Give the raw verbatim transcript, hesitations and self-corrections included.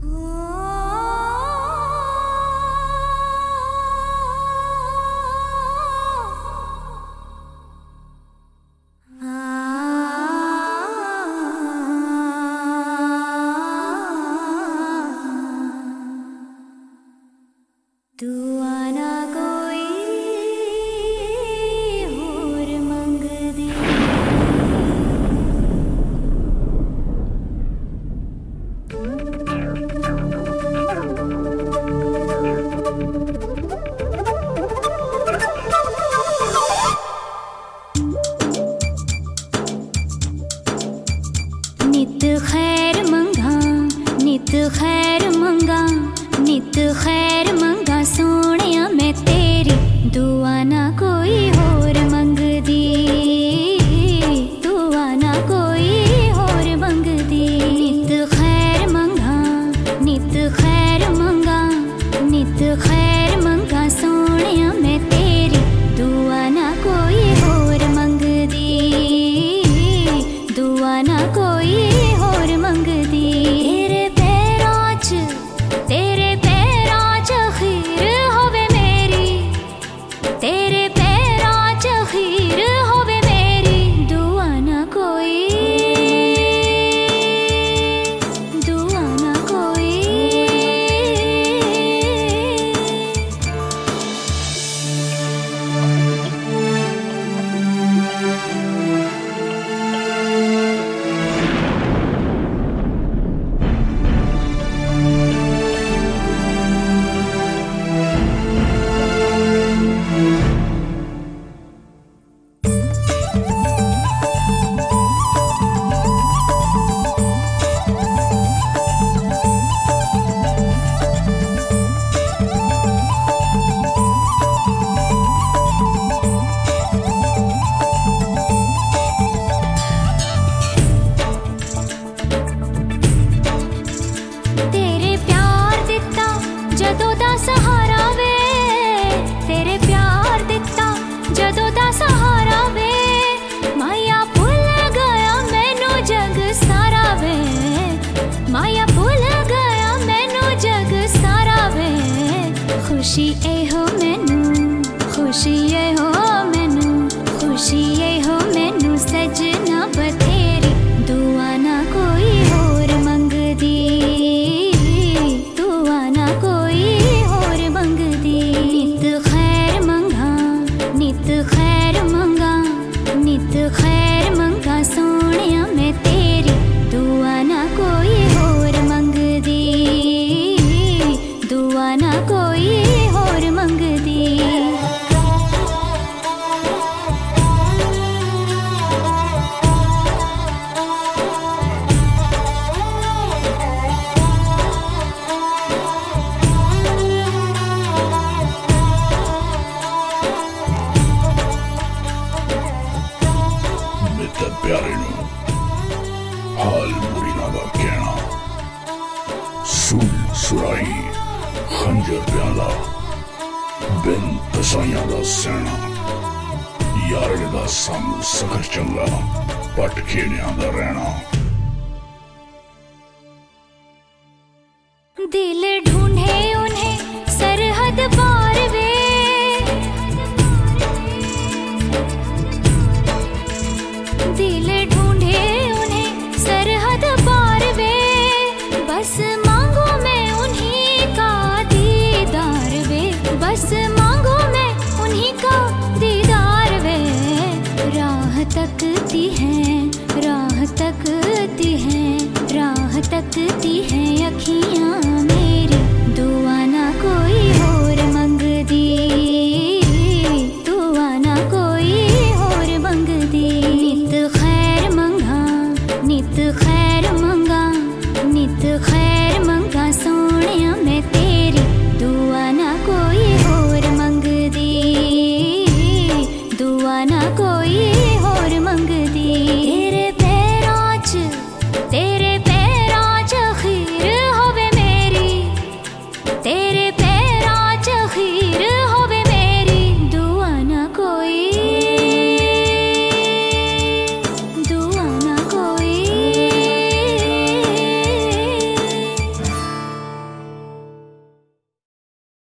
नित खैर मंगा नित खैर मंगा नित खैर मंगा सोनिया मैं तेरी दुआ ना कोई होर मंगदी दुआ ना कोई होर मंगदी नित खैर मंगा नित खैर मंगा नित खैर मंगा सोनिया मैं तेरी दुआ ना कोई होर मंगदी दुआ ना कोई होर मंगदी तेरे पैरां च तेरे पैरां च खीर होवे मेरी तेरे पैरां च खीर होवे मेरी दुआ ना कोई दुआ ना कोई जदों दा सहारा वे तेरे प्यार दिता जदों दा सहारा वे माया भुल गया मैनू जग सारा वे माया भुल गया मैनू जग सारा वे खुशी ए हो मैनू खुशी ए हो मैनू खुशी ए हो मैनू सजना बथेरी दुआ ना कोई होर मंगदी नित खैर मंगा नित खैर मंगा सोनिया मैं तेरी दुआ ना कोई होर मंगदी दुआ ना कोई होर मंगदी प्यारे नू हाल मुरीना दा कहना सूल सुराही खंजर प्याला बिन तसाइयां दा सहना यारड़े दा सानू सखर चंगा पट खेड़ियां दा रहना दिल ढूंढे उन्हें सरहद पार वे दिल ढूंढे उन्हें सरहद पार वे बस मांगो मैं उन्हीं का दीदार वे बस मांगो मैं उन्हीं का दीदार वे राह तकती है राह तकती है राह तकती है अखियां मेरी दुआ ना कोई होर मंगदी दुआ ना कोई होर मंगदी नित खैर मंगा नित खैर मंगा नित खैर